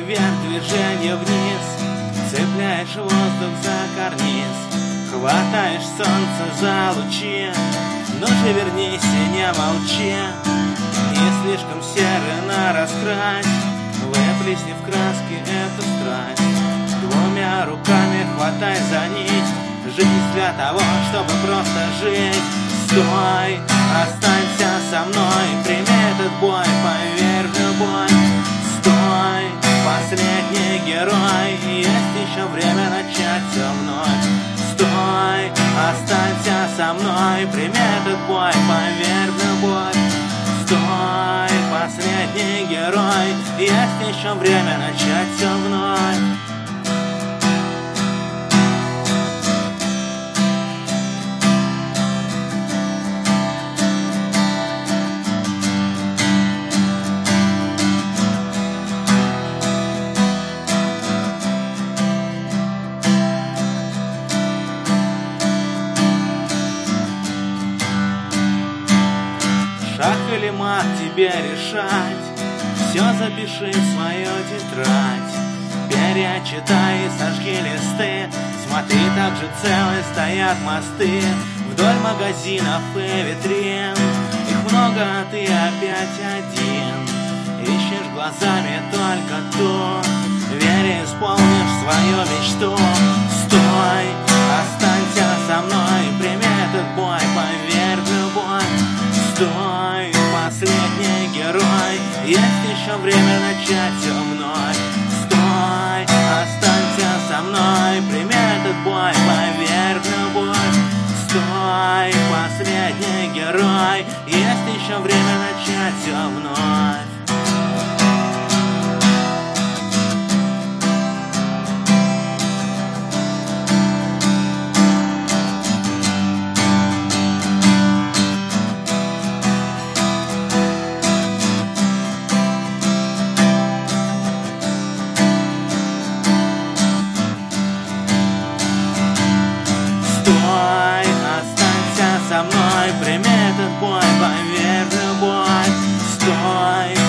вверх, движение вниз. Цепляешь воздух за карниз, хватаешь солнце за лучи. Ну же вернись и не молчи, не слишком серый на раскрась. Выплесни в краски эту страсть, двумя руками хватай за нить. Жизнь для того, чтобы просто жить. Стой, останься со мной, прими этот бой, поверь в любовь. Стой, последний герой, есть еще время начать все вновь. Стой, останься со мной, прими этот бой, поверь в любовь. Стой, последний герой, есть еще время начать все вновь. Шах или мат тебе решать, все запиши в свою тетрадь. Перечитай и сожги листы, смотри, так же целые стоят мосты. Вдоль магазинов и витрин, их много, а ты опять один. Ищешь глазами только ту, верь, исполнишь свою мечту. Стой, останься со мной, прими этот бой, поверь в любовь. Стой, последний герой, есть еще время начать все вновь. Стой, останься со мной, прими этот бой, поверь в любовь. Стой, последний герой, есть еще время начать все вновь. Стой, останься со мной, прими этот бой, поверь в любовь. Стой,